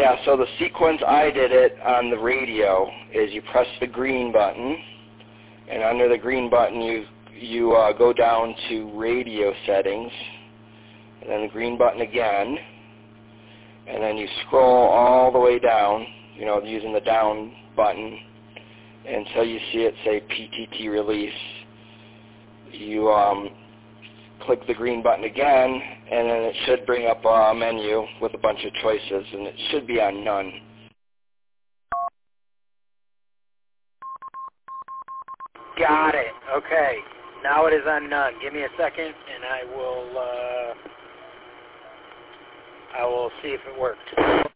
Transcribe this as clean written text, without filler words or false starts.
Yeah, so the sequence I did it on the radio is you press the green button, and under the green button you go down to radio settings, and then the green button again, and then you scroll all the way down, using the down button until you see it say PTT release. You click the green button again, and then it should bring up a menu with a bunch of choices, and it should be on none. Got it. Okay. Now it is on none. Give me a second, and I will see if it worked.